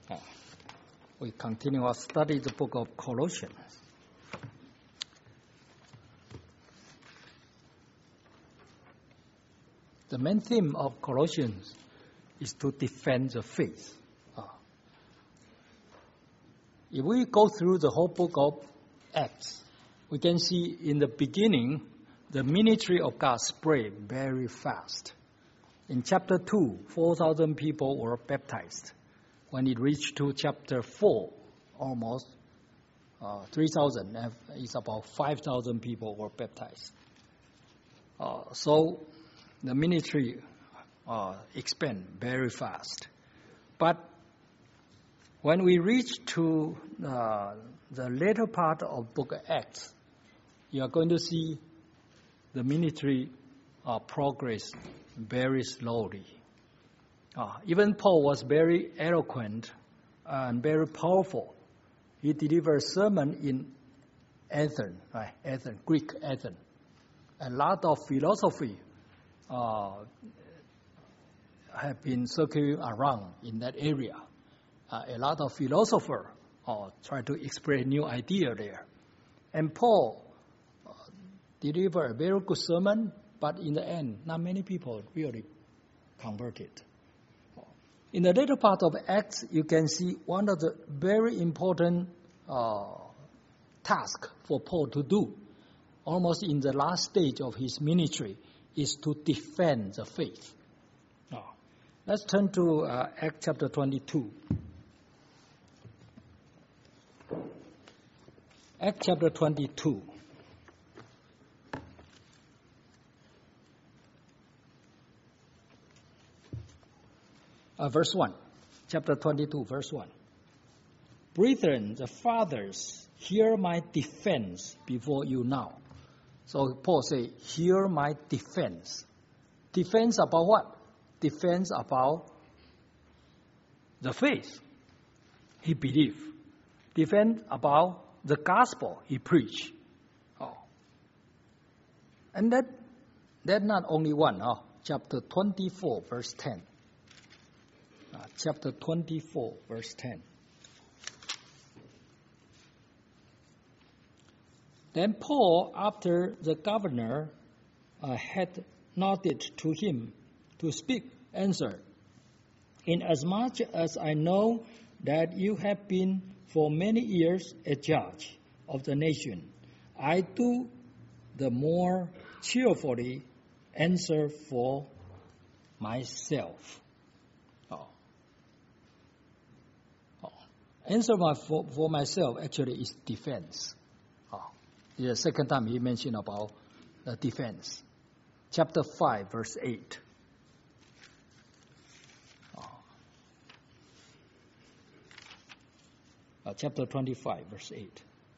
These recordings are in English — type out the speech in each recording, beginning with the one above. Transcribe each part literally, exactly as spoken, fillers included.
Uh, we continue our study the book of Colossians. The main theme of Colossians is to defend the faith. Uh, if we go through the whole book of Acts, we can see in the beginning, the ministry of God spread very fast. In chapter two, four thousand people were baptized. When it reached to chapter four, almost uh, three thousand, it's about five thousand people were baptized. Uh, so the ministry uh, expand very fast. But when we reach to uh, the later part of book of Acts, you are going to see the ministry uh, progress very slowly. Uh, even Paul was very eloquent and very powerful. He delivered a sermon in Athens, right? Athens, Greek Athens. A lot of philosophy uh, have been circulating around in that area. Uh, a lot of philosophers uh, try to express new idea there. And Paul uh, delivered a very good sermon, but in the end, not many people really converted. In the later part of Acts, you can see one of the very important uh, tasks for Paul to do, almost in the last stage of his ministry, is to defend the faith. Now, let's turn to uh, Acts chapter twenty-two. Acts chapter twenty-two. Uh, verse one, chapter twenty-two, verse one. Brethren, the fathers, hear my defense before you now. So Paul say, hear my defense. Defense about what? Defense about the faith he believed. Defense about the gospel he preached. Oh. And that, that not only one, oh, chapter twenty-four, verse ten. Uh, chapter twenty-four, verse ten. Then Paul, after the governor uh, had nodded to him to speak, answered, Inasmuch as I know that you have been for many years a judge of the nation, I do the more cheerfully answer for myself. Answer my, for, for myself actually is defense. Oh. The second time he mentioned about the defense. Chapter five, verse eight. Oh. Uh, chapter twenty-five, verse eight.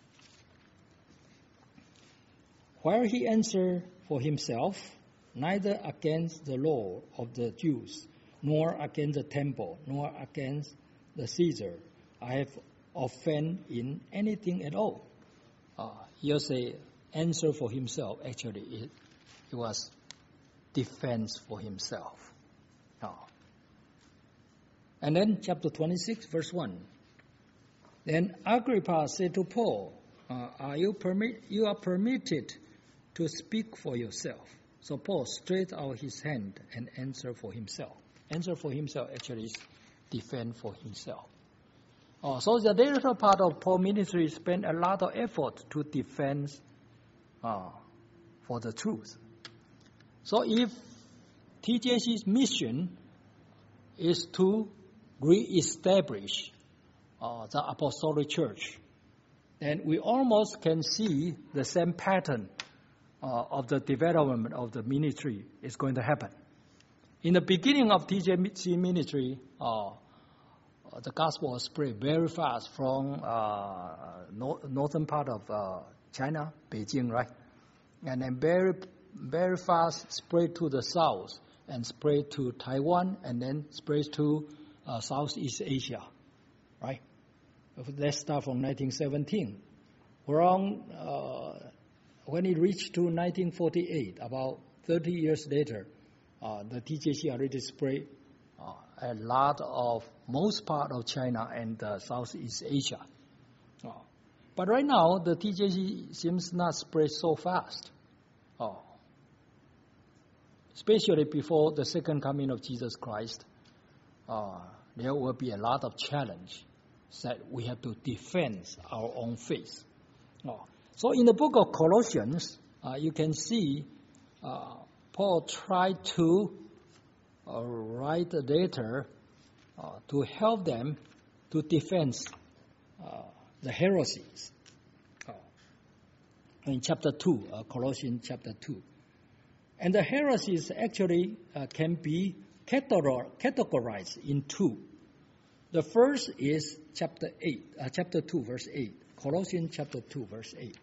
While he answered for himself, neither against the law of the Jews, nor against the temple, nor against the Caesar, I have offended in anything at all. Uh, he'll say answer for himself. Actually, it, it was defense for himself. Uh, and then chapter twenty-six, verse one. Then Agrippa said to Paul, uh, are you, permit, you are permitted to speak for yourself. So Paul stretched out his hand and answered for himself. Answer for himself actually is defend for himself. Oh, so the later part of Paul's ministry spent a lot of effort to defend uh, for the truth. So if T J C's mission is to re-establish uh, the apostolic church, then we almost can see the same pattern uh, of the development of the ministry is going to happen. In the beginning of T J C ministry, uh, the gospel was spread very fast from uh, no, northern part of uh, China, Beijing, right? And then very, very fast spread to the south and spread to Taiwan and then spread to uh, Southeast Asia, right? Let's start from nineteen seventeen. Around, uh, when it reached to nineteen forty-eight, about thirty years later, uh, the T J C already spread uh, a lot of most part of China and uh, Southeast Asia. Oh. But right now, the T J C seems not spread so fast. Oh. Especially before the second coming of Jesus Christ, uh, there will be a lot of challenge that we have to defend our own faith. Oh. So in the book of Colossians, uh, you can see uh, Paul tried to uh, write a letter uh, to help them to defend uh, the heresies. Oh. In chapter two, uh, Colossians chapter two. And the heresies actually uh, can be categorized in two. The first is chapter eight, uh, chapter two, verse eight. Colossians chapter two, verse eight.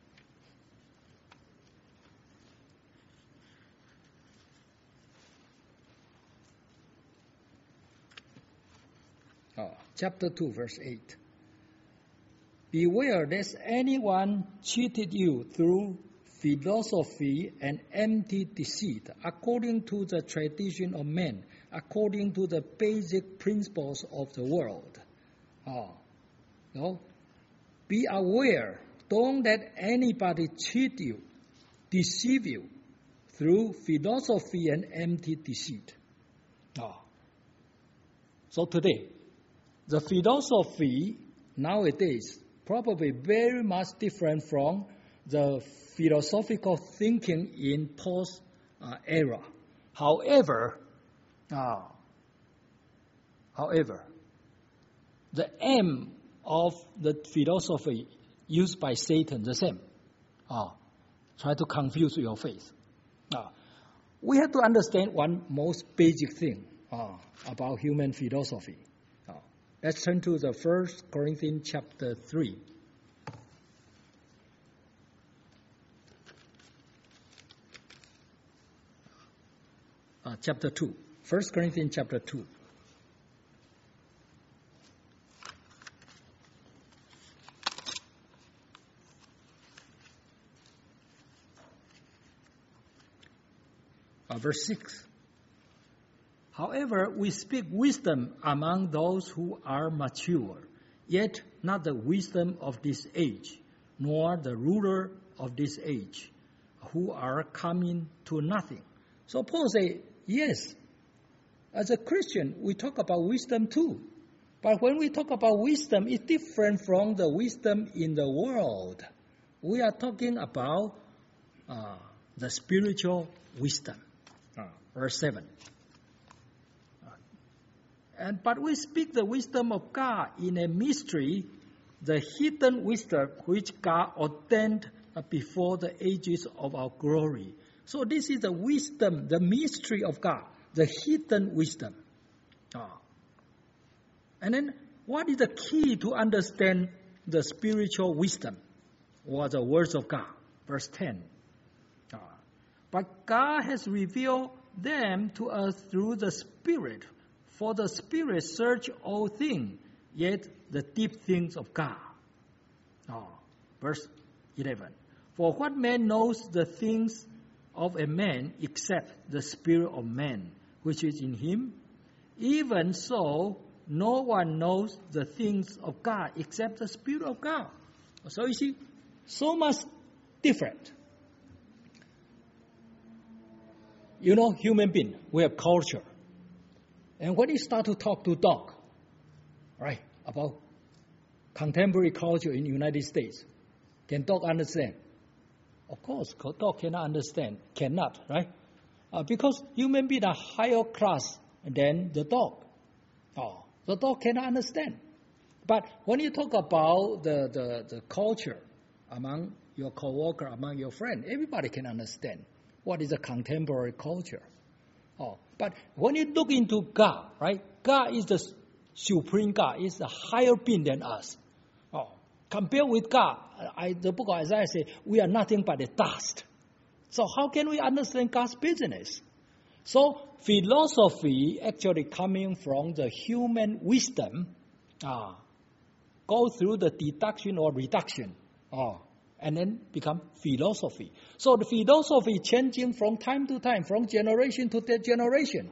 Oh, chapter two, verse eight. Beware lest anyone cheated you through philosophy and empty deceit, according to the tradition of men, according to the basic principles of the world. Oh, no? Be aware. Don't let anybody cheat you, deceive you through philosophy and empty deceit. Oh. So today, the philosophy nowadays probably very much different from the philosophical thinking in Paul's uh, era. However, uh, however, the aim of the philosophy used by Satan, the same. Uh, try to confuse your faith. Uh, we have to understand one most basic thing uh, about human philosophy. Uh, let's turn to the First Corinthians chapter three. Uh, chapter two. First Corinthians chapter two. Uh, verse six. However, we speak wisdom among those who are mature, yet not the wisdom of this age, nor the ruler of this age, who are coming to nothing. So Paul says, yes, as a Christian, we talk about wisdom too. But when we talk about wisdom, it's different from the wisdom in the world. We are talking about uh, the spiritual wisdom. Uh, verse seven. Uh, and but we speak the wisdom of God in a mystery, the hidden wisdom which God ordained before the ages of our glory. So this is the wisdom, the mystery of God, the hidden wisdom. Uh, and then what is the key to understand the spiritual wisdom or the words of God? Verse ten. Uh, but God has revealed them to us through the Spirit. For the Spirit search all things, yet the deep things of God. Uh, verse eleven. For what man knows the things of a man except the spirit of man, which is in him? Even so, no one knows the things of God except the Spirit of God. So you see, so much different. You know, human being, we have culture. And when you start to talk to dog, right, about contemporary culture in the United States, can dog understand? Of course, dog cannot understand, cannot, right? Uh, because human beings are higher class than the dog. Oh, the dog cannot understand. But when you talk about the, the, the culture among your co-worker, among your friend, everybody can understand what is a contemporary culture. Oh, but when you look into God, right? God is the supreme God, is a higher being than us. Oh, compared with God, I, the book of Isaiah says, we are nothing but the dust. So how can we understand God's business? So philosophy actually coming from the human wisdom, uh, go through the deduction or reduction, uh, and then become philosophy. So the philosophy changing from time to time, from generation to generation.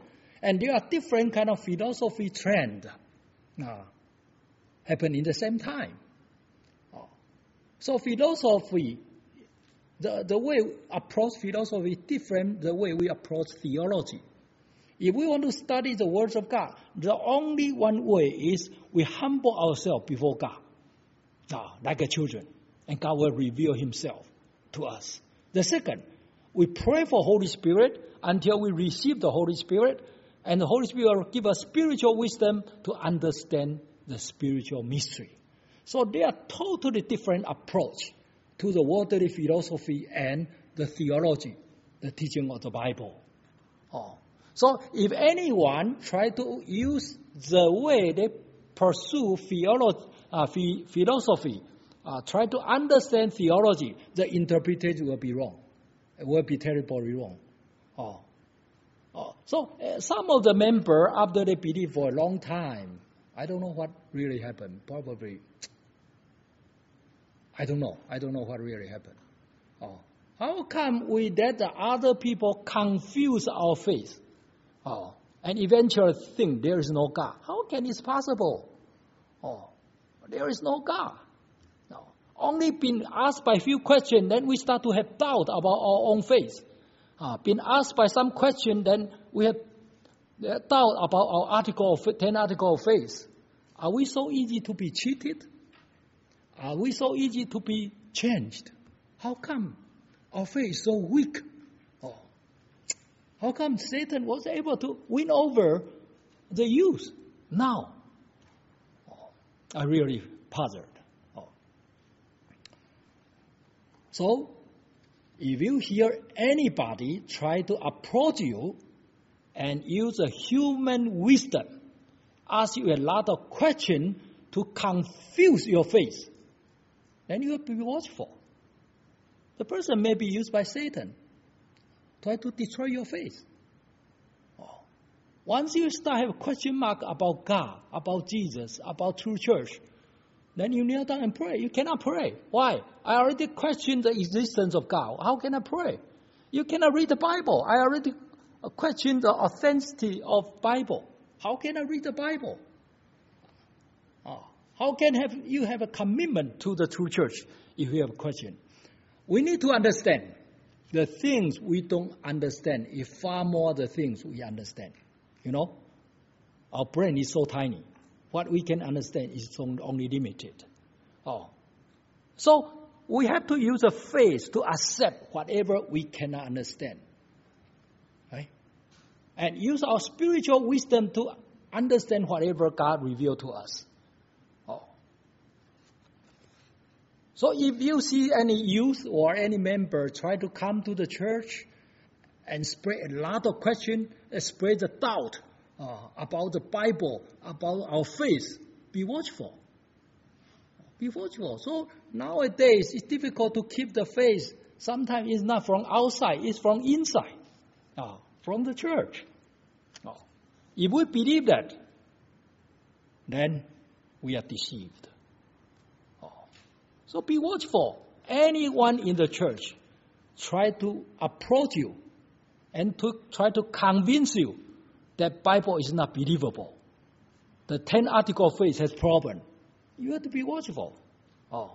And there are different kind of philosophy trend uh, happen in the same time. Uh, so philosophy, the, the way we approach philosophy is different the way we approach theology. If we want to study the words of God, the only one way is we humble ourselves before God, uh, like a children, and God will reveal himself to us. The second, we pray for Holy Spirit until we receive the Holy Spirit, and the Holy Spirit will give us spiritual wisdom to understand the spiritual mystery. So they are totally different approach to the worldly philosophy and the theology, the teaching of the Bible. Oh. So if anyone try to use the way they pursue theology, uh, philosophy, uh, try to understand theology, the interpretation will be wrong. It will be terribly wrong. Oh. Oh. So uh, some of the members, after they believe for a long time, I don't know what really happened. Probably, I don't know. I don't know what really happened. Oh. How come we let the other people confuse our faith? Oh. And eventually think there is no God. How can it possible? Oh. There is no God. No. Only been asked by few questions, then we start to have doubt about our own faith. Uh, been asked by some question, then we have doubt about our article of ten article of faith. Are we so easy to be cheated? Are we so easy to be changed? How come our faith is so weak? Oh. How come Satan was able to win over the youth now? Oh. I really puzzled. Oh. So, if you hear anybody try to approach you and use a human wisdom, ask you a lot of questions to confuse your faith, then you have to be watchful. The person may be used by Satan, try to destroy your faith. Oh. Once you start have a question mark about God, about Jesus, about true church, then you kneel down and pray. You cannot pray. Why? I already questioned the existence of God. How can I pray? You cannot read the Bible. I already questioned the authenticity of Bible. How can I read the Bible? Oh. How can have you have a commitment to the true church if you have a question? We need to understand the things we don't understand is far more the things we understand. You know, our brain is so tiny. What we can understand is only limited. Oh. So we have to use a faith to accept whatever we cannot understand. Right? And use our spiritual wisdom to understand whatever God revealed to us. Oh. So if you see any youth or any member try to come to the church and spread a lot of questions, spread the doubt, Uh, about the Bible, about our faith, be watchful. Be watchful. So nowadays, it's difficult to keep the faith. Sometimes it's not from outside, it's from inside, uh, from the church. Uh, if we believe that, then we are deceived. Uh, so be watchful. Anyone in the church try to approach you and to try to convince you that Bible is not believable. The ten article of faith has problem. You have to be watchful. Oh.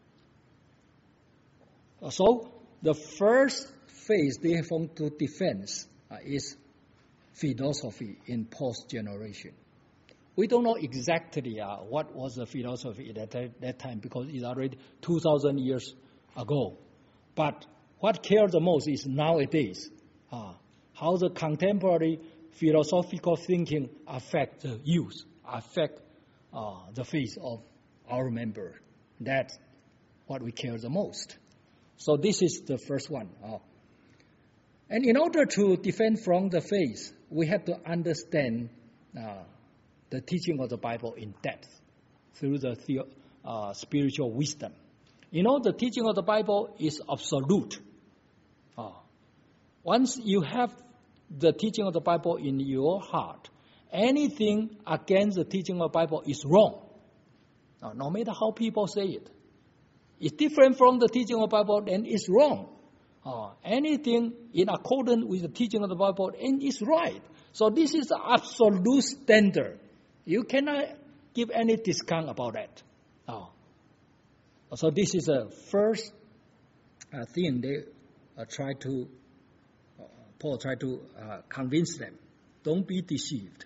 So the first faith they have to defense uh, is philosophy in post-generation. We don't know exactly uh, what was the philosophy at that, that time because it's already two thousand years ago. But what cares the most is nowadays, uh, how the contemporary philosophical thinking affect the youth, affect uh, the faith of our members. That's what we care the most. So this is the first one. Uh, and in order to defend from the faith, we have to understand uh, the teaching of the Bible in depth through the, the uh, spiritual wisdom. You know, the teaching of the Bible is absolute. Uh, once you have the teaching of the Bible in your heart, anything against the teaching of the Bible is wrong. Now, no matter how people say it. It's different from the teaching of the Bible, and it's wrong. Uh, anything in accordance with the teaching of the Bible, and it's right. So this is the absolute standard. You cannot give any discount about that. Oh. So this is the first uh, thing they uh, try to, uh, Paul tried to uh, convince them. Don't be deceived.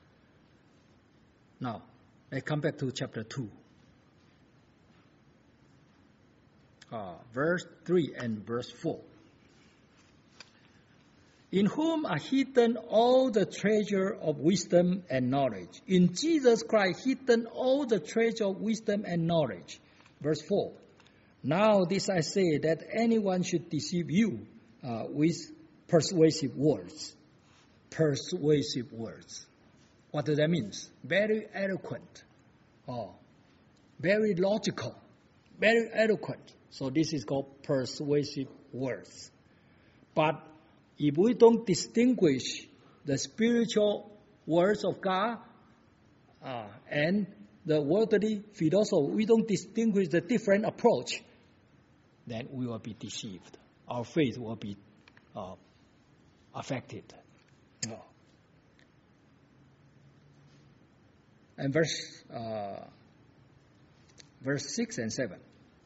Now, let's come back to chapter two. Uh, verse three and verse four. In whom are hidden all the treasure of wisdom and knowledge. In Jesus Christ hidden all the treasure of wisdom and knowledge. Verse four. Now this I say, that anyone should deceive you uh, with persuasive words. Persuasive words. What does that mean? Very eloquent. Oh, very logical. Very eloquent. So this is called persuasive words. But if we don't distinguish the spiritual words of God uh, and the worldly philosophy, we don't distinguish the different approach, then we will be deceived. Our faith will be uh, affected. Oh. And verse uh, verse six and seven.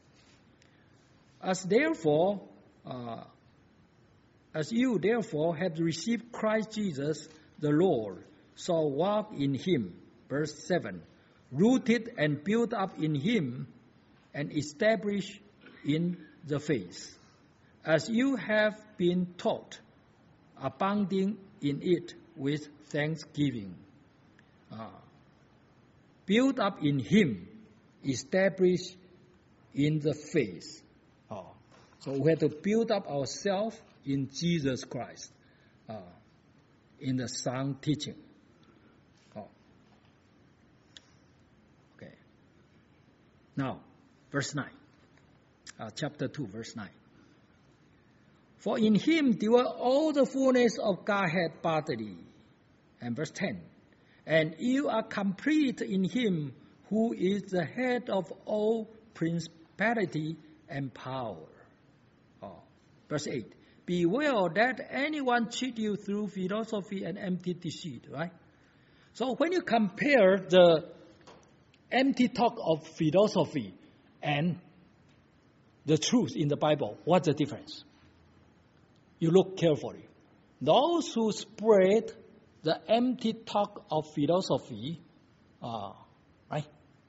As therefore, uh, as you therefore have received Christ Jesus the Lord, so walk in him. Verse seven. Rooted and built up in him and established in the faith, as you have been taught, abounding in it with thanksgiving. Uh, built up in him, established in the faith. Oh. So we have to build up ourselves in Jesus Christ, uh, in the sound teaching. Oh. Okay. Now, verse nine. Uh, chapter two, verse nine. For in him dwell all the fullness of Godhead bodily. And verse ten. And you are complete in him who is the head of all principality and power. Oh. Verse eight. Beware that anyone cheat you through philosophy and empty deceit, right? So when you compare the empty talk of philosophy and the truth in the Bible, what's the difference? You look carefully. Those who spread the empty talk of philosophy, uh, right?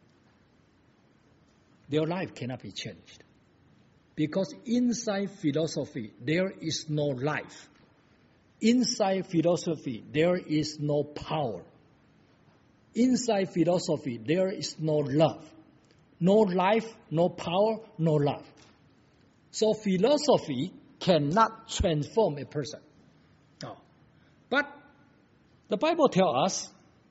Their life cannot be changed. Because inside philosophy, there is no life. Inside philosophy, there is no power. Inside philosophy, there is no love. No life, no power, no love. So philosophy cannot transform a person. No. But the Bible tells us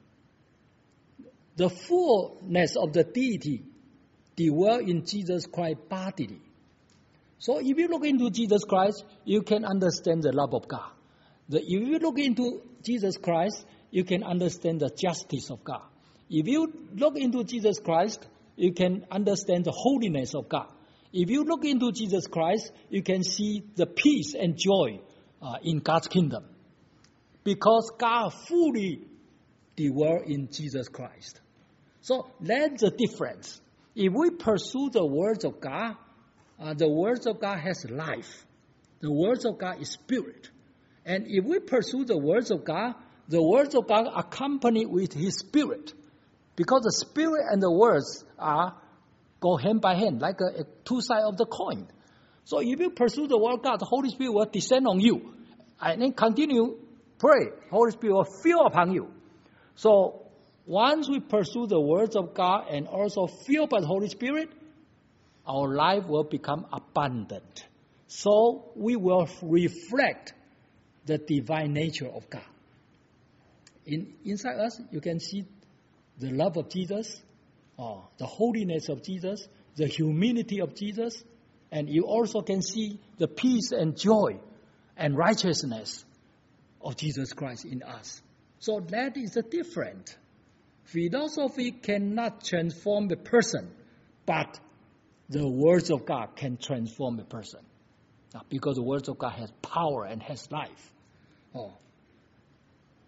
the fullness of the deity dwell in Jesus Christ bodily. So if you look into Jesus Christ, you can understand the love of God. The, if you look into Jesus Christ, you can understand the justice of God. If you look into Jesus Christ, you can understand the holiness of God. If you look into Jesus Christ, you can see the peace and joy uh, in God's kingdom. Because God fully dwells in Jesus Christ. So that's the difference. If we pursue the words of God, uh, the words of God has life. The words of God is spirit. And if we pursue the words of God, the words of God accompanied with his spirit. Because the spirit and the words are go hand by hand, like a, a two sides of the coin. So if you pursue the word of God, the Holy Spirit will descend on you. And then continue pray. Holy Spirit will fill upon you. So once we pursue the words of God and also filled by the Holy Spirit, our life will become abundant. So we will reflect the divine nature of God. In, inside us, you can see the love of Jesus, uh, the holiness of Jesus, the humility of Jesus, and you also can see the peace and joy and righteousness of Jesus Christ in us. So that is the difference. Philosophy cannot transform a person, but the words of God can transform a person. Because the words of God has power and has life. Oh.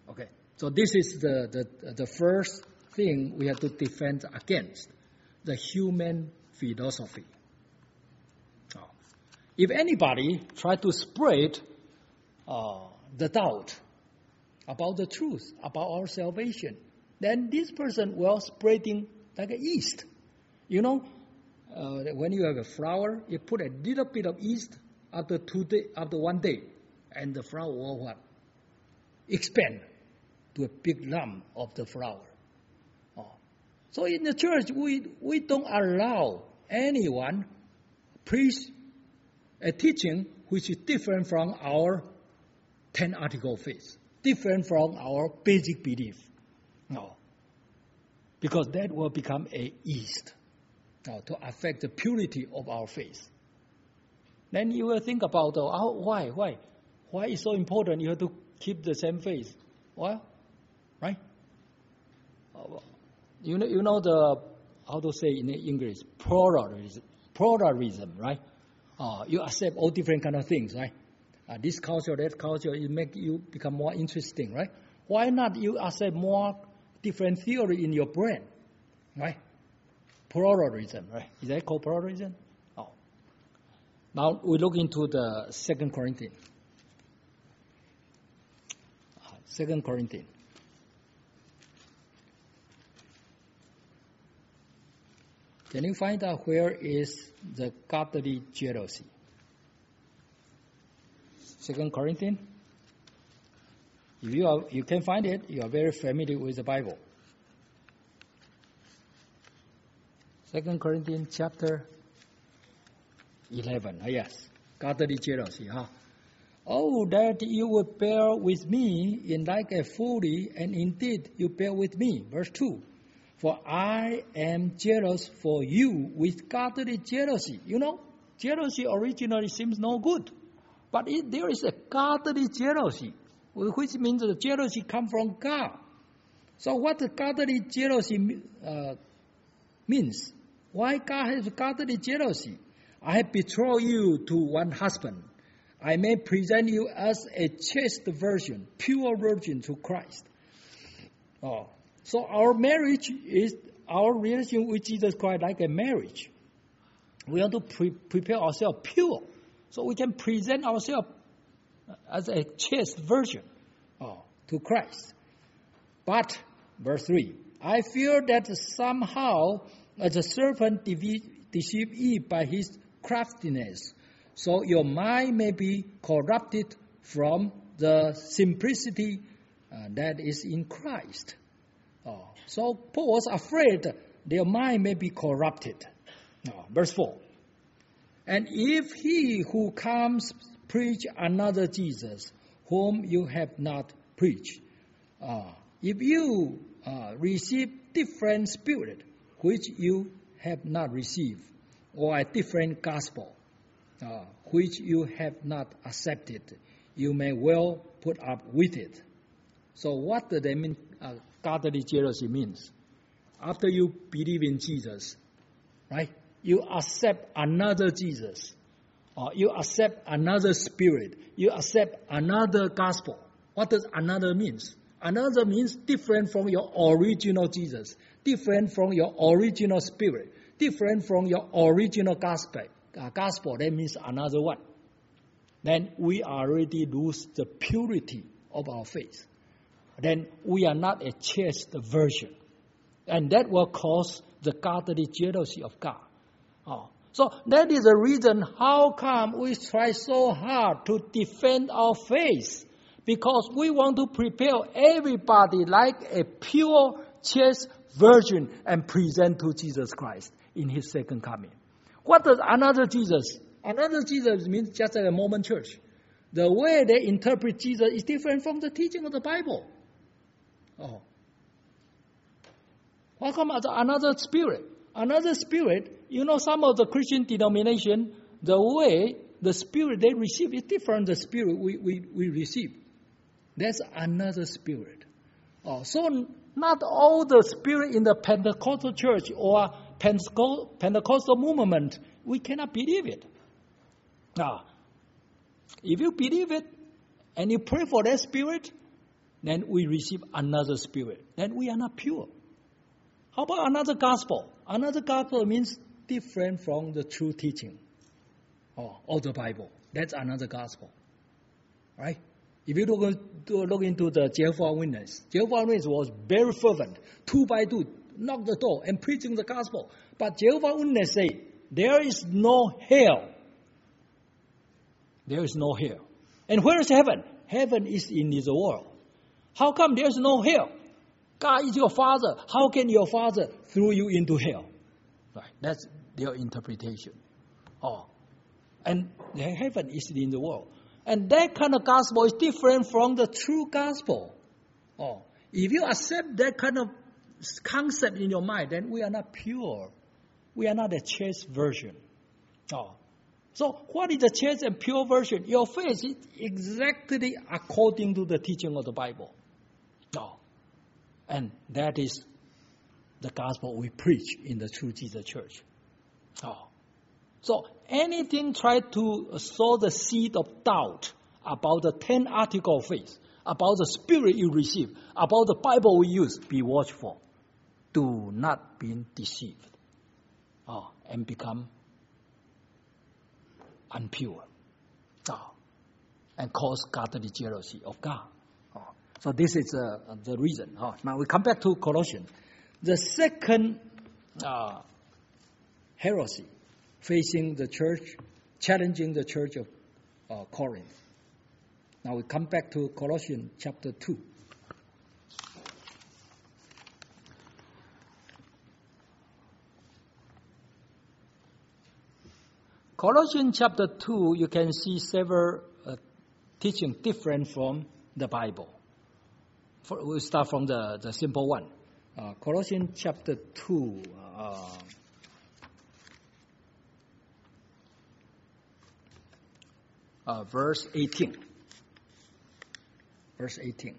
Okay, so this is the, the, the first thing we have to defend against, the human philosophy. Oh. If anybody try to spread uh, the doubt about the truth, about our salvation, then this person will spreading like a yeast. You know, uh, when you have a flour, you put a little bit of yeast after two day, after one day, and the flour will what? Expand to a big lump of the flour. Oh. So in the church, we, we don't allow anyone preach a teaching which is different from our ten article faith, different from our basic belief. No. Because that will become a yeast now, to affect the purity of our faith. Then you will think about, uh, how, why, why? Why is so important you have to keep the same faith? Well, right? Uh, you know, you know the, how to say in English, pluralism, pluralism, right? Uh, you accept all different kind of things, right? Uh, this culture, that culture, it make you become more interesting, right? Why not you accept more different theory in your brain, right? Pluralism, right? Is that called pluralism? Oh. Now we look into the Second Corinthians. Second Corinthians. Can you find out where is the godly jealousy? Second Corinthians. If you are, you can find it, you are very familiar with the Bible. Second Corinthians chapter eleven. Oh, yes, godly jealousy. Huh? Oh, that you would bear with me in like a folly, and indeed you bear with me. Verse two. For I am jealous for you with godly jealousy. You know, jealousy originally seems no good. But it, there is a godly jealousy, which means the jealousy comes from God. So what the godly jealousy uh, means? Why God has godly jealousy? I have betrothed you to one husband. I may present you as a chaste virgin, pure virgin to Christ. Oh. So our marriage is, our relation with Jesus Christ like a marriage. We have to pre- prepare ourselves pure, so we can present ourselves as a chaste virgin oh, to Christ. But, verse three, I fear that somehow as the serpent deceived Eve by his craftiness, so your mind may be corrupted from the simplicity uh, that is in Christ. Oh, so Paul was afraid their mind may be corrupted. Oh, verse four. And if he who comes preach another Jesus, whom you have not preached, uh, if you uh, receive different spirit, which you have not received, or a different gospel, uh, which you have not accepted, you may well put up with it. So what does that mean? Uh, godly jealousy means, after you believe in Jesus, right? You accept another Jesus, or you accept another spirit, you accept another gospel. What does another means? Another means different from your original Jesus, different from your original spirit, different from your original gospel. Uh, gospel, that means another one. Then we already lose the purity of our faith. Then we are not a chaste virgin. And that will cause the godly jealousy of God. Oh. So that is the reason how come we try so hard to defend our faith. Because we want to prepare everybody like a pure, chaste virgin and present to Jesus Christ in His second coming. What does another Jesus? Another Jesus means just like a Mormon church. The way they interpret Jesus is different from the teaching of the Bible. Oh. How come another spirit? Another spirit, you know, some of the Christian denomination, the way the spirit they receive is different from the spirit we, we, we receive. That's another spirit. Oh, so not all the spirit in the Pentecostal church or Pentecostal movement, we cannot believe it. Now, if you believe it and you pray for that spirit, then we receive another spirit. Then we are not pure. How about another gospel? Another gospel means different from the true teaching oh, of the Bible. That's another gospel. Right? If you look, look into the Jehovah's Witness, Jehovah's Witness was very fervent, two by two, knock the door and preaching the gospel. But Jehovah's Witness say, there is no hell. There is no hell. And where is heaven? Heaven is in this world. How come there is no hell? God is your Father. How can your Father throw you into hell? Right. That's their interpretation. Oh. And heaven is in the world. And that kind of gospel is different from the true gospel. Oh. If you accept that kind of concept in your mind, then we are not pure. We are not a chaste version. Oh. So what is the chaste and pure version? Your faith is exactly according to the teaching of the Bible. Oh. And that is the gospel we preach in the True Jesus Church. Oh. So anything try to sow the seed of doubt about the ten articles of faith, about the spirit you receive, about the Bible we use, be watchful. Do not be deceived oh, and become impure oh, and cause godly jealousy of God. Oh. So this is uh, the reason. Oh. Now we come back to Colossians. The second uh, heresy facing the church, challenging the church of uh, Corinth. Now we come back to Colossians chapter two. Colossians chapter two, you can see several uh, teaching different from the Bible. For, we'll start from the, the simple one. Uh, Colossians chapter two, uh, uh, verse eighteen. Verse eighteen.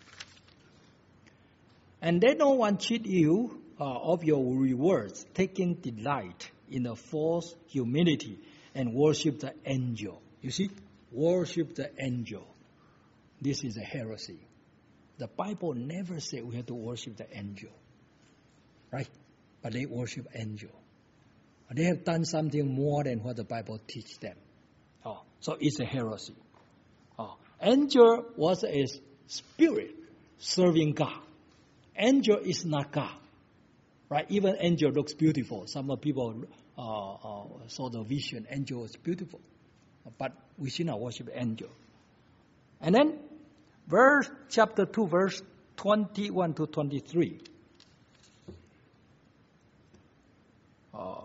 And let no one cheat you uh, of your rewards, taking delight in a false humility and worship the angel. You see? Worship the angel. This is a heresy. The Bible never said we have to worship the angel. Right? But they worship angel. They have done something more than what the Bible teaches them. Oh, so it's a heresy. Oh, angel was a spirit serving God. Angel is not God. Right? Even angel looks beautiful. Some people uh, uh, saw the vision. Angel is beautiful. But we should not worship angel. And then, verse chapter two, verse twenty-one to twenty-three. Uh,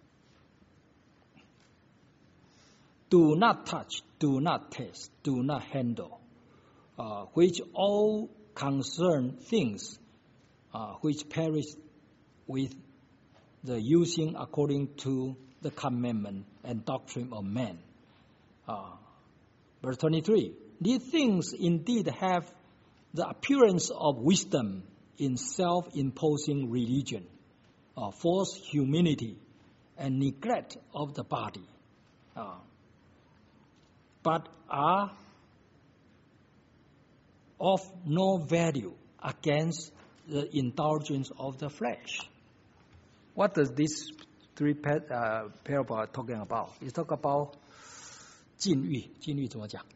do not touch, do not taste, do not handle, uh, which all concern things uh, which perish with the using according to the commandment and doctrine of men. Uh, verse twenty-three. These things indeed have the appearance of wisdom in self-imposing religion, uh, false humility, and neglect of the body, uh, but are of no value against the indulgence of the flesh. What does this three uh, parable talking about? It's talking about 禁欲，禁欲怎么讲？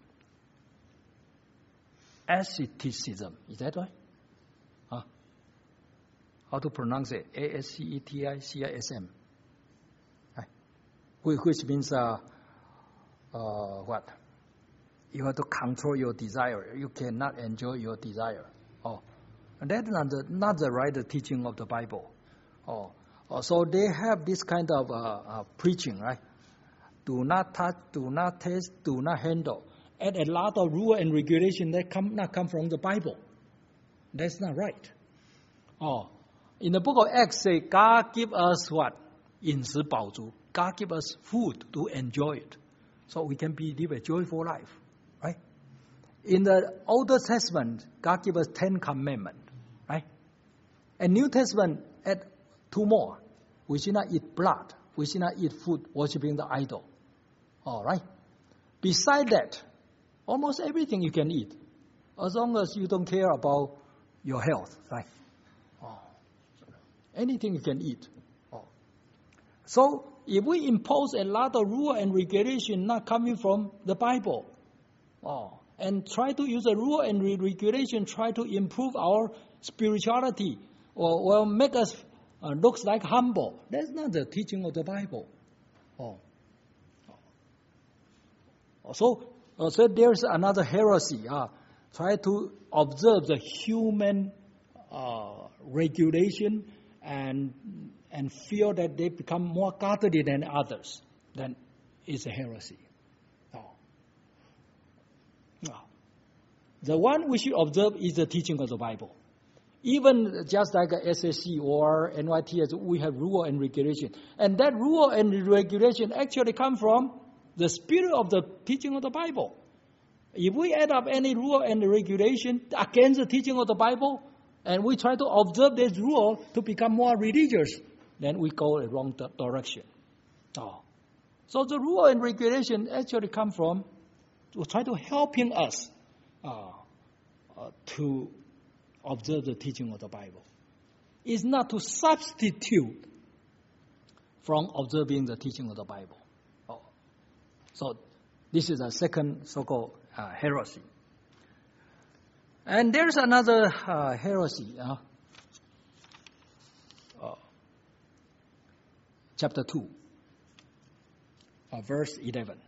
Asceticism, is that right? Huh? How to pronounce it? A S C E T I C I S M. Right. Which means uh, uh, what? You have to control your desire. You cannot enjoy your desire. Oh, and that's not the, not the right teaching of the Bible. Oh, oh so they have this kind of uh, uh, preaching, right? Do not touch, do not taste, do not handle. And a lot of rule and regulation that come not come from the Bible. That's not right. Oh, in the book of Acts, say God give us what? 饮食饱足. God give us food to enjoy it, so we can be live a joyful life, right? In the Old Testament, God give us ten commandments, right? And New Testament add two more. We should not eat blood. We should not eat food worshiping the idol. All right. Beside that, almost everything you can eat. as long as you don't care about your health, right? Oh. Anything you can eat. Oh. So if we impose a lot of rule and regulation not coming from the Bible, oh, and try to use a rule and regulation, try to improve our spirituality, or, or make us uh, look like humble, that's not the teaching of the Bible. Oh. So, uh, so there's another heresy. Uh, try to observe the human uh, regulation and and feel that they become more godly than others. Then it's a heresy. Oh. Oh. The one we should observe is the teaching of the Bible. Even just like a S S C or N Y T S, we have rule and regulation. And that rule and regulation actually come from the spirit of the teaching of the Bible. If we add up any rule and regulation against the teaching of the Bible, and we try to observe this rule to become more religious, then we go a wrong direction. Oh. So the rule and regulation actually come from to try to helping us uh, uh, to observe the teaching of the Bible. It's not to substitute from observing the teaching of the Bible. Oh. So this is a second so-called uh, heresy. And there's another uh, heresy. Uh, uh, chapter two, uh, verse eleven.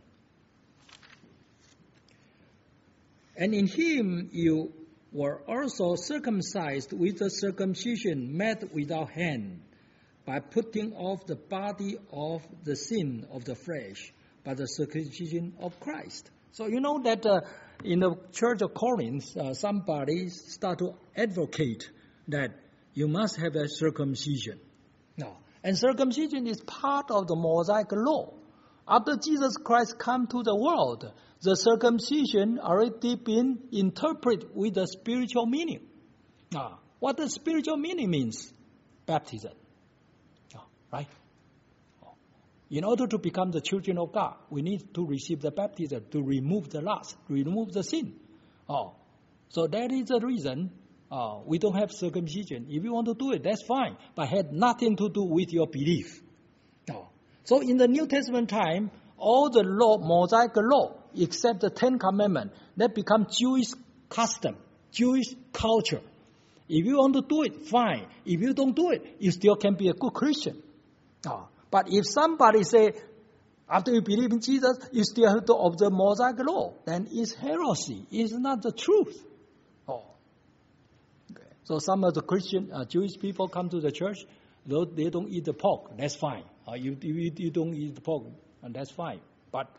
And in him you were also circumcised with the circumcision made without hand, by putting off the body of the sin of the flesh by the circumcision of Christ. So you know that uh, in the church of Corinth, uh, somebody start to advocate that you must have a circumcision. No. And circumcision is part of the Mosaic law. After Jesus Christ come to the world, the circumcision already been interpreted with the spiritual meaning. Now, what the spiritual meaning means? Baptism. Right? In order to become the children of God, we need to receive the baptism to remove the lust, remove the sin. Oh, so that is the reason uh, we don't have circumcision. If you want to do it, that's fine, but had nothing to do with your belief. Oh. So in the New Testament time, all the law, Mosaic law, except the Ten Commandments, that become Jewish custom, Jewish culture. If you want to do it, fine. If you don't do it, you still can be a good Christian. Oh. But if somebody say, after you believe in Jesus, you still have to observe Mosaic law, then it's heresy. It's not the truth. Oh. Okay. So some of the Christian, uh, Jewish people come to the church, though they don't eat the pork, that's fine. Uh, you, you, you don't eat the pork, and that's fine. But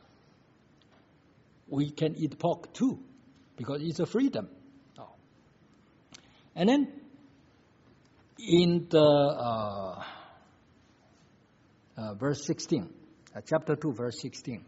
we can eat pork too, because it's a freedom. Oh. And then in the uh, uh, verse sixteen, uh, chapter two, verse sixteen.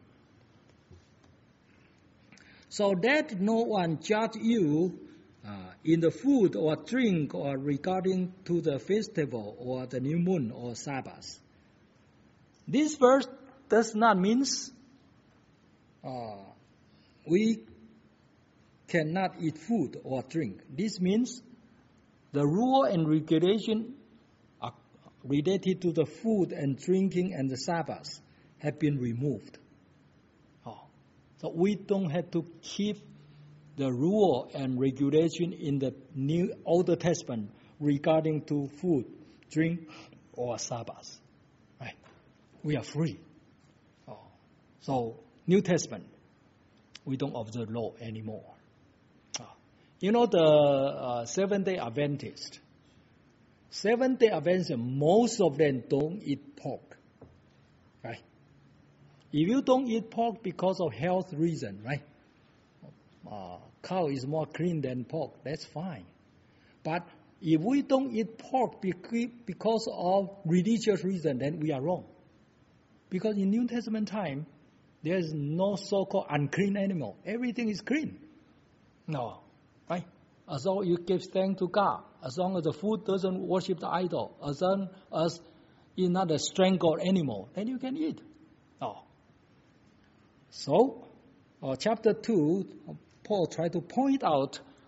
So that no one judge you uh, in the food or drink or regarding to the festival or the new moon or Sabbath. This verse does not mean uh, we cannot eat food or drink. This means the rule and regulation are related to the food and drinking and the Sabbath have been removed. Oh. So we don't have to keep the rule and regulation in the New Old Testament regarding to food, drink, or Sabbath. Right? We are free. Oh. So New Testament, we don't observe law anymore. Oh. You know the uh, Seventh-day Adventists. Seventh-day Adventists, most of them don't eat pork. Right? If you don't eat pork because of health reason, right? Uh, cow is more clean than pork, that's fine. But if we don't eat pork because of religious reason, then we are wrong. Because in New Testament time, there is no so-called unclean animal. Everything is clean. No, right? As long as you give thanks to God, as long as the food doesn't worship the idol, as long as it's not a strangled animal, then you can eat. No. So, uh, chapter two, Paul tried to point out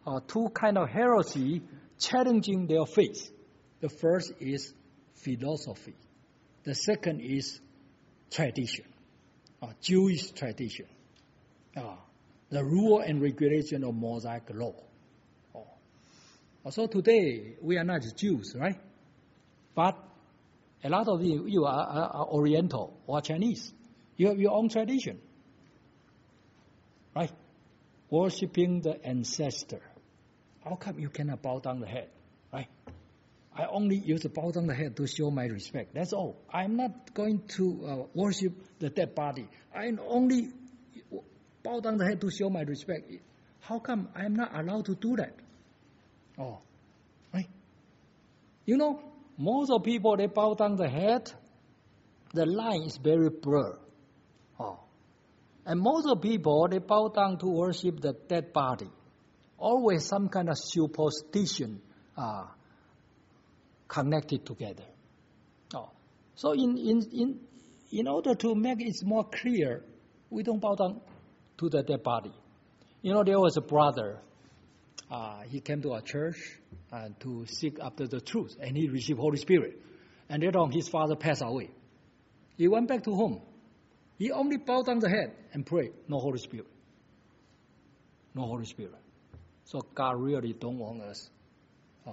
uh, two kind of heresy challenging their faith. The first is philosophy. The second is tradition, uh, Jewish tradition, uh, the rule and regulation of Mosaic law. Oh. So today we are not Jews, right? But a lot of you, you are, are, are Oriental or Chinese. You have your own tradition, right? Worshipping the ancestor. How come you cannot bow down the head, right? I only use the bow down the head to show my respect. That's all. I'm not going to uh, worship the dead body. I only bow down the head to show my respect. How come I'm not allowed to do that? Oh, right? You know, most of people, they bow down the head. The line is very blurred. Oh. And most of people, they bow down to worship the dead body. Always some kind of superstition uh, connected together. Oh. So in, in, in, in order to make it more clear, we don't bow down to the dead body. You know, there was a brother. Uh, he came to our church uh, to seek after the truth, and he received Holy Spirit. And later on, his father passed away. He went back to home. He only bowed down the head and prayed, no Holy Spirit. No Holy Spirit. So God really don't want us uh,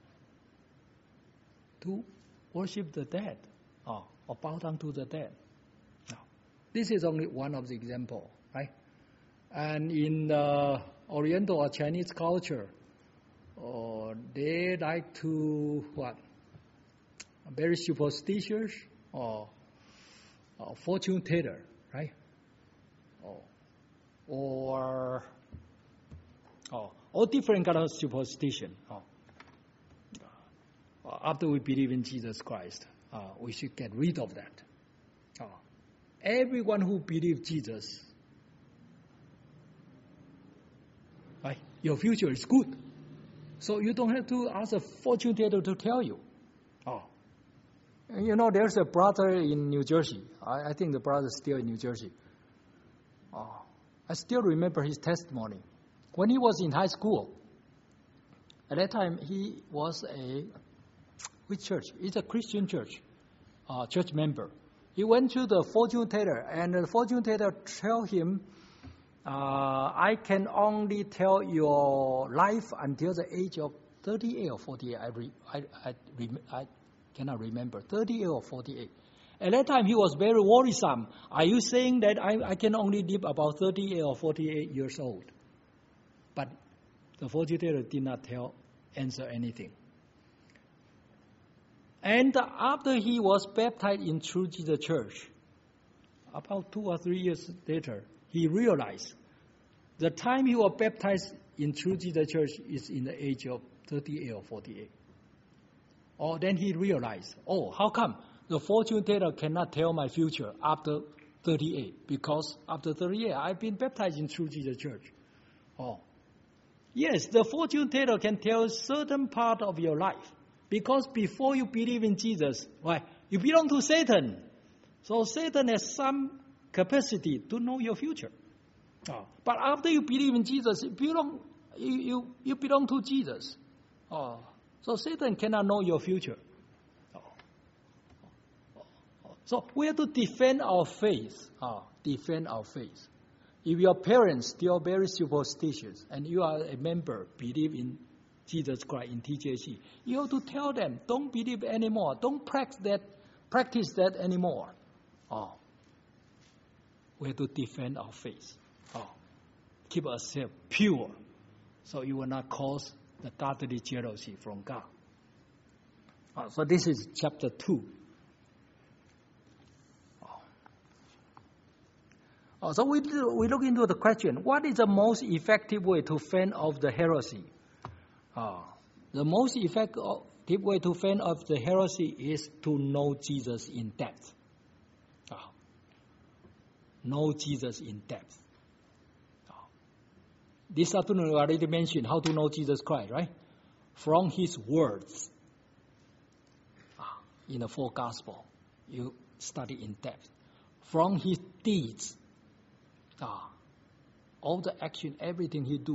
to worship the dead uh, or bow down to the dead. No. This is only one of the examples, right? And in the Oriental or Chinese culture, uh, they like to, what, very superstitious or uh, fortune teller, right? Oh. Or oh, all different kind of superstition. Oh. Uh, after we believe in Jesus Christ, uh, we should get rid of that. Oh. Everyone who believes Jesus, right? Your future is good. So you don't have to ask a fortune teller to tell you. Oh. And you know, there's a brother in New Jersey. I, I think the brother is still in New Jersey. Oh. I still remember his testimony. When he was in high school, at that time he was a, which church? It's a Christian church, uh, church member. He went to the fortune teller, and the fortune teller told him, Uh, I can only tell your life until the age of thirty-eight or forty-eight. I, re, I, I, I cannot remember, thirty-eight or forty-eight. At that time, he was very worrisome. Are you saying that I, I can only live about thirty-eight or forty-eight years old? But the fortune teller did not tell, answer anything. And after he was baptized in True Jesus Church, about two or three years later, he realized the time he was baptized in True Jesus Church is in the age of thirty-eight or forty-eight. Oh, then he realized, oh, how come the fortune teller cannot tell my future after thirty-eight? Because after thirty-eight, I've been baptized in True Jesus Church. Oh, yes, the fortune teller can tell certain part of your life. Because before you believe in Jesus, why? You belong to Satan. So Satan has some capacity to know your future. Oh. But after you believe in Jesus, you belong, you, you, you belong to Jesus. Oh. So Satan cannot know your future. Oh. Oh. So we have to defend our faith. Oh. Defend our faith. If your parents still very superstitious and you are a member, believe in Jesus Christ, in T J C, you have to tell them, don't believe anymore. Don't practice that, practice that anymore. Oh. We have to defend our faith. Oh. Keep ourselves pure so you will not cause the godly jealousy from God. Oh, so this is chapter two. Oh. Oh, so we, we look into the question, what is the most effective way to fend off the heresy? Oh. The most effective way to fend off the heresy is to know Jesus in depth. Oh. Know Jesus in depth. Oh. This afternoon we already mentioned how to know Jesus Christ, right? From his words. Oh. In the four gospels, you study in depth. From his deeds. Oh. All the action, everything he do,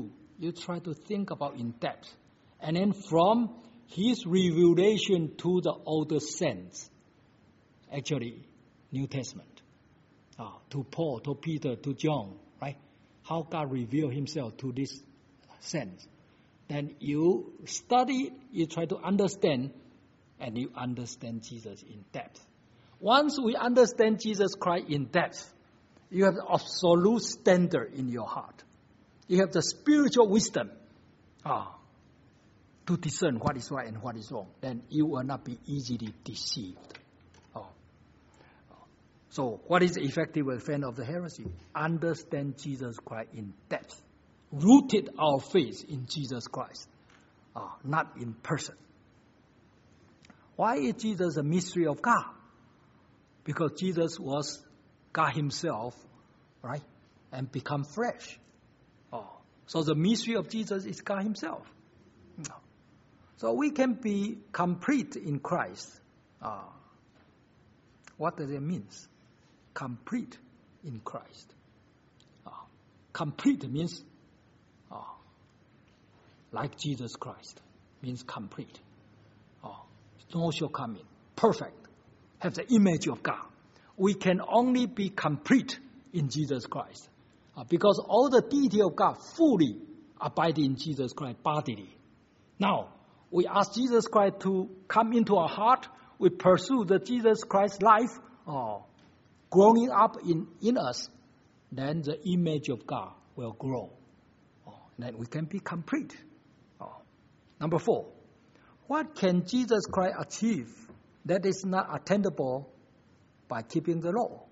you try to think about in depth. And then from his revelation to the older saints, actually, New Testament, uh, to Paul, to Peter, to John, right? How God revealed himself to this saints. Then you study, you try to understand, and you understand Jesus in depth. Once we understand Jesus Christ in depth, you have the absolute standard in your heart. You have the spiritual wisdom ah, to discern what is right and what is wrong. Then you will not be easily deceived. Oh. So what is the effective defense of the heresy? Understand Jesus Christ in depth. Rooted our faith in Jesus Christ, ah, not in person. Why is Jesus a mystery of God? Because Jesus was God himself, right? And become flesh. Oh. So the mystery of Jesus is God himself. No. So we can be complete in Christ. Uh, what does it mean? Complete in Christ. Uh, complete means uh, like Jesus Christ. Means complete. Uh, no shortcoming. Perfect. Have the image of God. We can only be complete in Jesus Christ. Uh, because all the deity of God fully abide in Jesus Christ bodily. Now, we ask Jesus Christ to come into our heart. We pursue the Jesus Christ life uh, growing up in, in us. Then the image of God will grow. Uh, then we can be complete. Uh, number four, what can Jesus Christ achieve that is not attainable by keeping the law?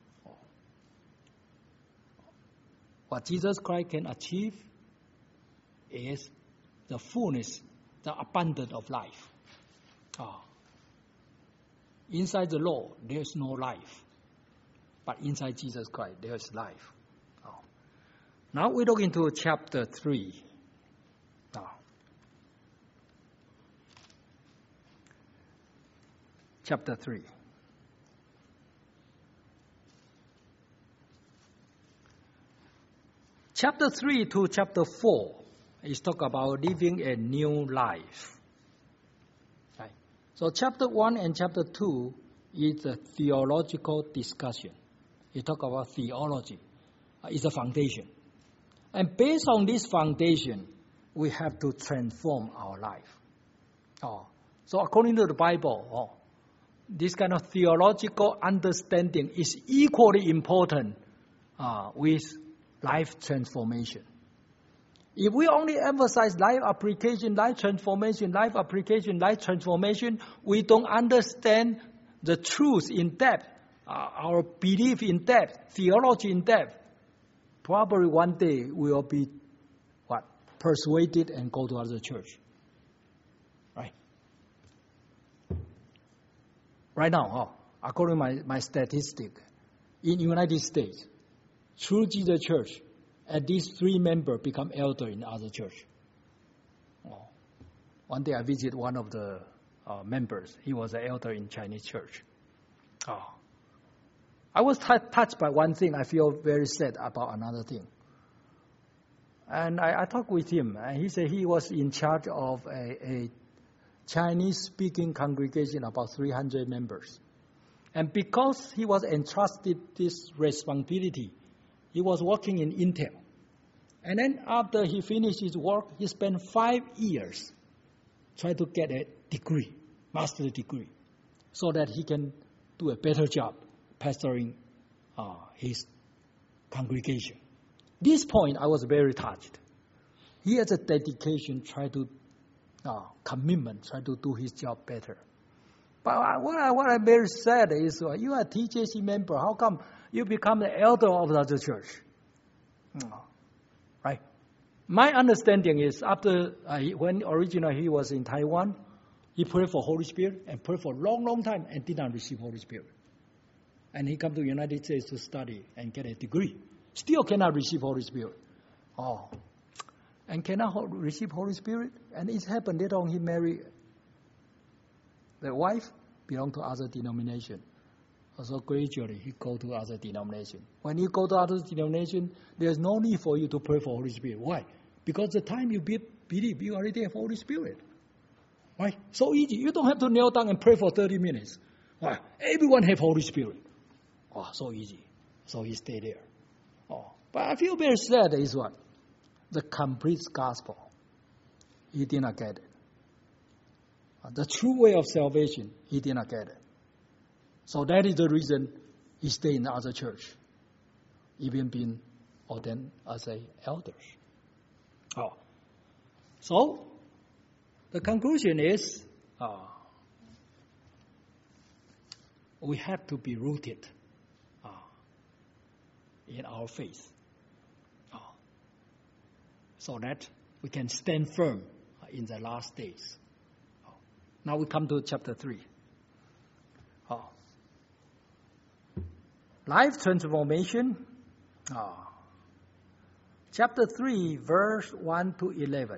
What Jesus Christ can achieve is the fullness, the abundance of life. Ah. Inside the law, there's no life. But inside Jesus Christ, there's life. Ah. Now we look into chapter three. Ah. Chapter three. Chapter three to chapter four is talk about living a new life. Right. So chapter one and chapter two is a theological discussion. You talk about theology. Uh, it's a foundation. And based on this foundation, we have to transform our life. Oh. So according to the Bible, oh, this kind of theological understanding is equally important uh, with life transformation. If we only emphasize life application, life transformation, life application, life transformation, we don't understand the truth in depth, uh, our belief in depth, theology in depth. Probably one day we will be what? Persuaded and go to other church. Right? Right now, oh, according to my, my statistic, in United States, through Jesus Church, at least three members become elder in other church. Oh. One day I visited one of the uh, members. He was an elder in Chinese church. Oh. I was t- touched by one thing. I feel very sad about another thing. And I, I talked with him, and he said he was in charge of a, a Chinese-speaking congregation, about three hundred members. And because he was entrusted this responsibility, he was working in Intel. And then after he finished his work, he spent five years trying to get a degree, master's degree, so that he can do a better job pastoring uh, his congregation. This point, I was very touched. He has a dedication, try to, uh, commitment, try to do his job better. But I, what, I, what I'm very sad is, uh, you are a T J C member, how come you become the elder of the other church? Oh, right? My understanding is after, uh, when originally he was in Taiwan, he prayed for Holy Spirit and prayed for a long, long time and did not receive Holy Spirit. And he come to the United States to study and get a degree. Still cannot receive Holy Spirit. Oh. And cannot receive Holy Spirit. And it happened later on he married the wife, belonged to other denomination. So gradually he go to other denomination. When you go to other denomination, there's no need for you to pray for Holy Spirit. Why? Because the time you be, believe, you already have Holy Spirit. Right? So easy. You don't have to kneel down and pray for thirty minutes. Right? Everyone have Holy Spirit. Oh, so easy. So he stayed there. Oh. But I feel very sad is what? The complete gospel. He did not get it. The true way of salvation, he did not get it. So that is the reason he stayed in the other church, even being ordained as an elder. Oh. So, the conclusion is, uh, we have to be rooted uh, in our faith, uh, so that we can stand firm in the last days. Uh, now we come to chapter three. Uh, life transformation. Uh, chapter three, verse one to eleven.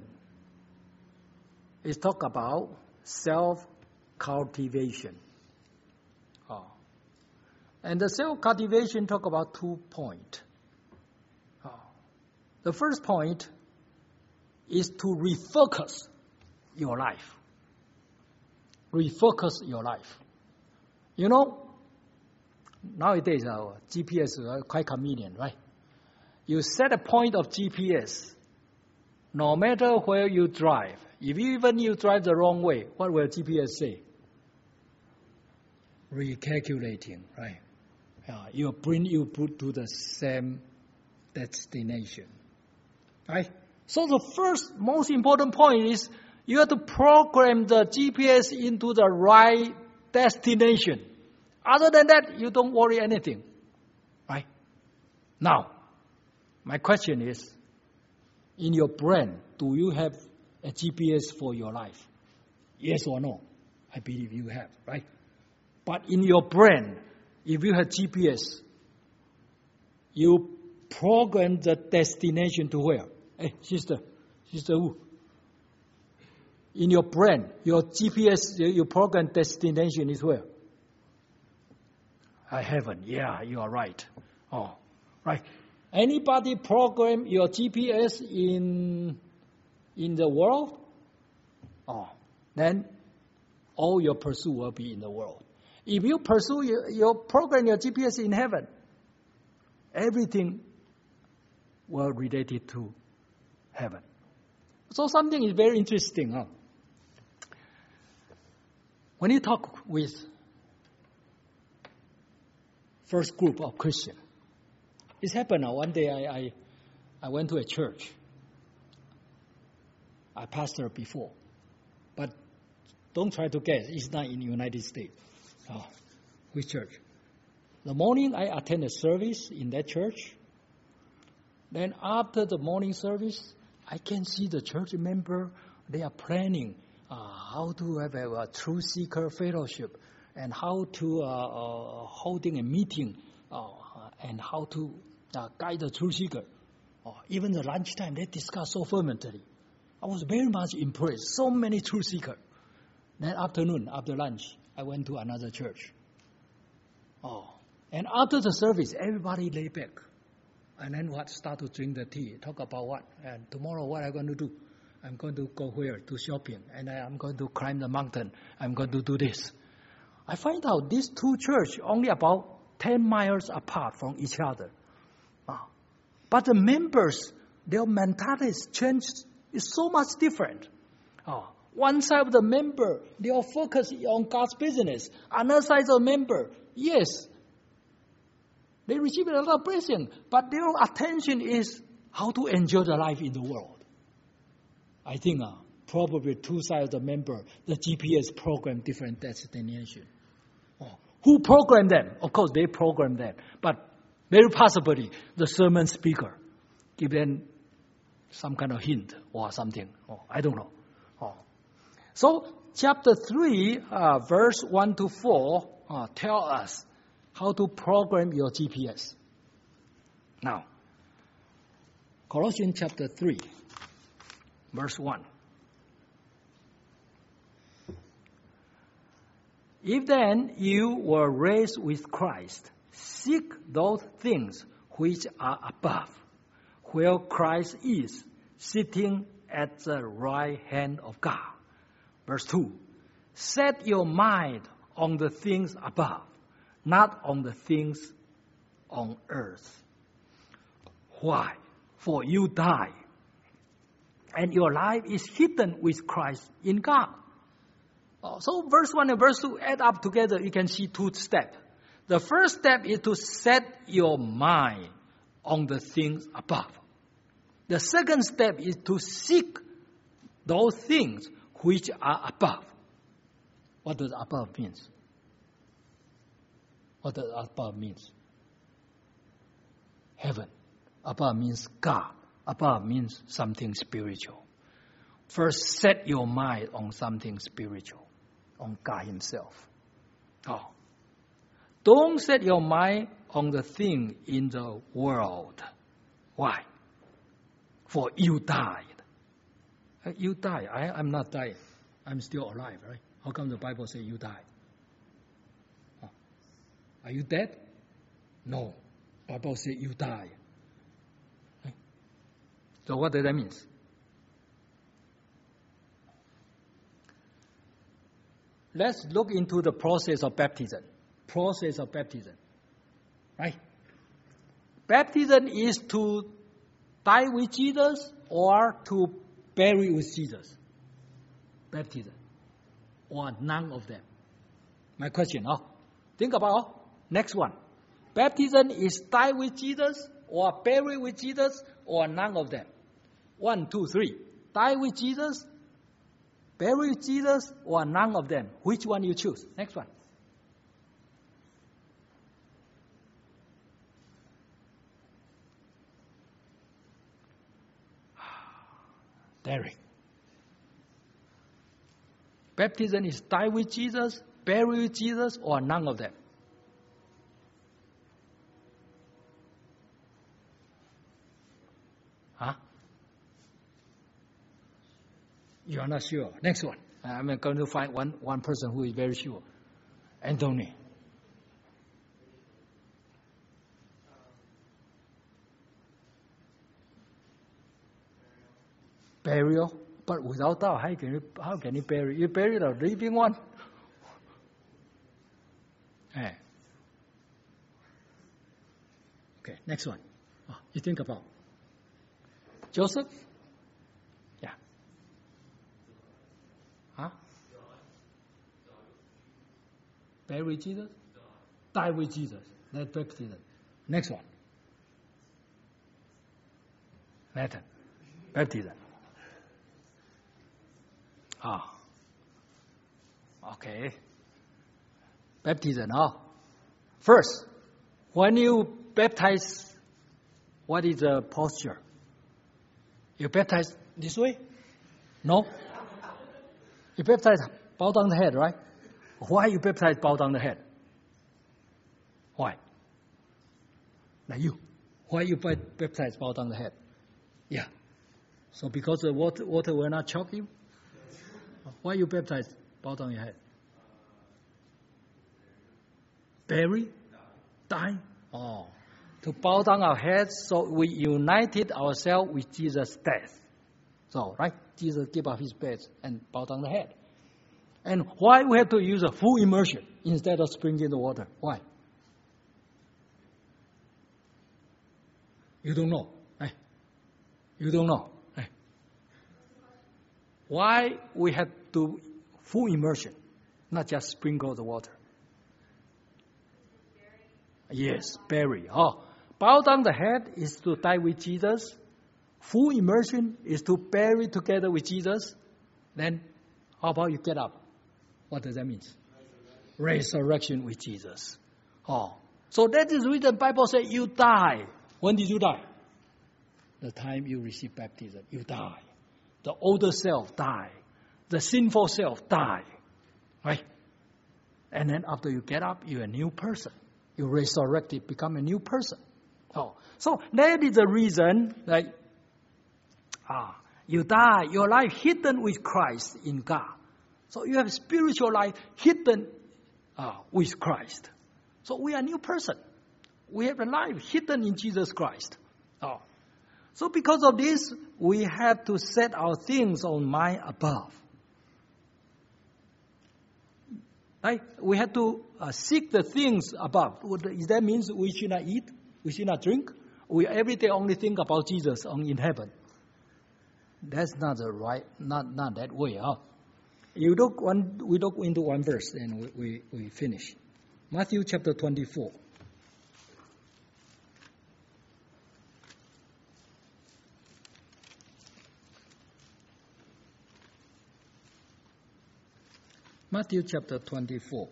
Is talk about self-cultivation. Oh. And the self-cultivation talk about two points. Oh. The first point is to refocus your life. Refocus your life. You know, nowadays our G P S is quite convenient, right? You set a point of G P S, no matter where you drive. If even you drive the wrong way, what will G P S say? Recalculating, right? Uh, you bring you put to the same destination, right? So the first most important point is you have to program the G P S into the right destination. Other than that, you don't worry anything, right? Now, my question is, in your brain, do you have a G P S for your life? Yes or no? I believe you have, right? But in your brain, if you have G P S, you program the destination to where? Hey, sister, sister who? In your brain, your G P S, your program destination is where? I haven't. Yeah, you are right. Oh, right. Anybody program your G P S in in the world? Oh, then all your pursuit will be in the world. If you pursue your, your program, your G P S in heaven, everything will relate it to heaven. So something is very interesting. Huh? When you talk with first group of Christians, it's happened now. One day I, I, I went to a church. I pastored before. But don't try to guess. It's not in the United States. Oh, which church? The morning I attended service in that church. Then after the morning service, I can see the church member, they are planning uh, how to have a, a truth seeker fellowship and how to uh, uh, holding a meeting uh, and how to uh, guide the truth seeker. Uh, even the lunchtime, they discuss so fervently. I was very much impressed. So many truth seekers. Then afternoon, after lunch, I went to another church. Oh, and after the service, everybody lay back. And then what? Start to drink the tea. Talk about what? And tomorrow, what I'm going to do? I'm going to go where? To shopping. And I'm going to climb the mountain. I'm going to do this. I find out these two churches only about ten miles apart from each other. Oh. But the members, their mentalities changed. It's so much different. Oh. One side of the member, they are focused on God's business. Another side of the member, yes, they receive a lot of blessing, but their attention is how to enjoy the life in the world. I think uh, probably two sides of the member, the G P S program different destination. Oh. Who programmed them? Of course, they programmed them. But very possibly, the sermon speaker give them some kind of hint or something. Oh, I don't know. Oh. So, chapter three, uh, verse one to four, uh, tell us how to program your G P S. Now, Colossians chapter three, verse one. If then you were raised with Christ, seek those things which are above, where Christ is, sitting at the right hand of God. Verse two, set your mind on the things above, not on the things on earth. Why? For you die, and your life is hidden with Christ in God. Oh, so verse one and verse two add up together, you can see two steps. The first step is to set your mind on the things above. The second step is to seek those things which are above. What does above mean? What does above mean? Heaven. Above means God. Above means something spiritual. First, set your mind on something spiritual, on God Himself. Oh. Don't set your mind on the thing in the world. Why? For you died. You die. I, I'm not dying. I'm still alive, right? How come the Bible says you die? Oh. Are you dead? No. The Bible says you die. Right? So what does that mean? Let's look into the process of baptism. Process of baptism. Right? Baptism is to die with Jesus or to bury with Jesus. Baptism. Or none of them. My question, oh, think about oh, next one. Baptism is die with Jesus or bury with Jesus or none of them. One, two, three. Die with Jesus, bury with Jesus or none of them. Which one you choose? Next one. Bury. Baptism is die with Jesus, bury with Jesus, or none of them. Huh? You are not sure. Next one. I'm going to find one, one person who is very sure. Anthony. Burial, but without doubt, how can you, how can you bury? You bury the living one. Hey. Okay, next one. Oh, you think about Joseph? Yeah. Huh? Bury with Jesus? Die with Jesus. That's baptism. Next one. Nathan. Baptism. Ah. Okay. Baptism. Oh. First, when you baptize, what is the posture? You baptize this way? No? You baptize bow down the head, right? Why you baptize bow down the head? Why? Now you. Why you baptize bow down the head? Yeah. So because the water, water will not choke you? Why you baptize bow down your head? Bury? Die? Oh. To bow down our heads so we united ourselves with Jesus' death. So, right? Jesus gave up His death and bow down the head. And why we have to use a full immersion instead of sprinkling the water? Why? You don't know. Right? You don't know. Right? Why we have to full immersion, not just sprinkle the water? Yes, bury. Oh, bow down the head is to die with Jesus. Full immersion is to bury together with Jesus. Then, how about you get up? What does that mean? Resurrection, Resurrection with Jesus. Oh, so that is the reason the Bible says you die. When did you die? The time you receive baptism, you die. The older self die. The sinful self die. Right? And then after you get up, you're a new person. You resurrected, become a new person. Oh, so that is the reason that ah, you die, your life hidden with Christ in God. So you have spiritual life hidden uh, with Christ. So we are a new person. We have a life hidden in Jesus Christ. Oh. So because of this, we have to set our things on mind above. Right? We have to uh, seek the things above. That means we should not eat, we should not drink. We every day only think about Jesus on, in heaven. That's not the right, not, not that way. Huh? You look one, we look into one verse and we, we, we finish. Matthew chapter twenty-four. Matthew chapter twenty-four.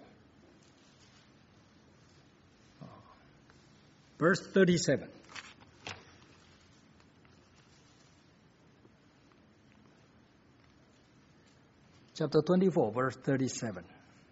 Verse thirty-seven. Chapter twenty-four, verse thirty-seven.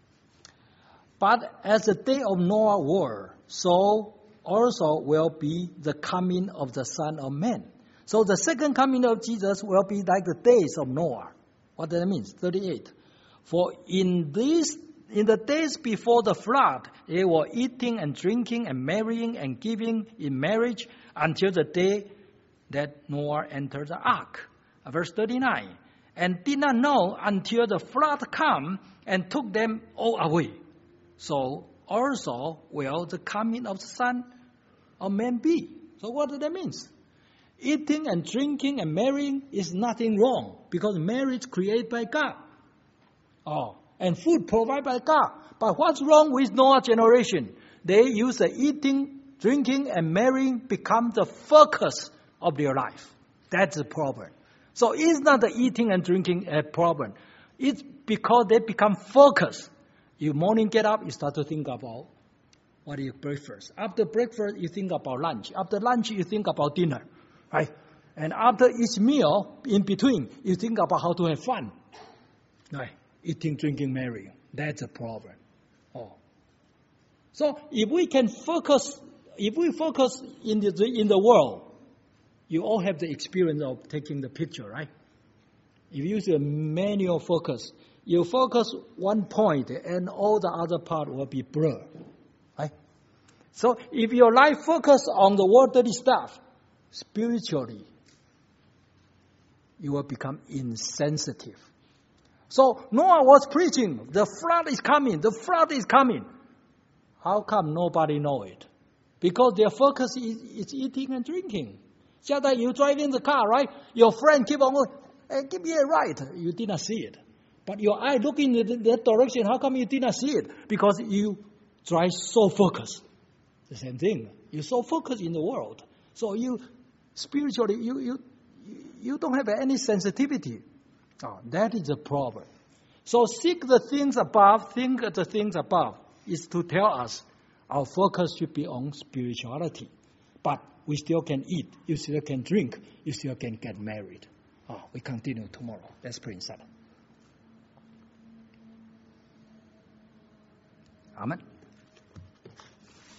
But as the day of Noah were, so also will be the coming of the Son of Man. So the second coming of Jesus will be like the days of Noah. What does that mean? thirty-eight. For in these, in the days before the flood, they were eating and drinking and marrying and giving in marriage until the day that Noah entered the ark. Verse thirty-nine. And did not know until the flood come and took them all away. So also will the coming of the Son of Man be. So what does that mean? Eating and drinking and marrying is nothing wrong because marriage created by God. Oh, and food provided by God. But what's wrong with Noah's generation? They use the eating, drinking, and marrying become the focus of their life. That's the problem. So it's not the eating and drinking a problem. It's because they become focused. You morning get up, you start to think about what you breakfast. After breakfast, you think about lunch. After lunch, you think about dinner, right? And after each meal, in between, you think about how to have fun, right? Eating, drinking, marrying. That's a problem. Oh. So if we can focus, if we focus in the in the world, you all have the experience of taking the picture, right? If you use a manual focus, you focus one point and all the other part will be blurred, right? So if your life focus on the worldly stuff, spiritually, you will become insensitive. So Noah was preaching, the flood is coming, the flood is coming. How come nobody know it? Because their focus is, is eating and drinking. Just like you drive in the car, right? Your friend keep on going, hey, give me a ride. You did not see it. But your eye looking in that direction, how come you did not see it? Because you drive so focused. The same thing. You're so focused in the world. So you, spiritually, you you you don't have any sensitivity. Oh, that is a problem. So seek the things above, think of the things above, is to tell us our focus should be on spirituality. But we still can eat, you still can drink, you still can get married. Oh, we continue tomorrow. Let's pray in silence. Amen.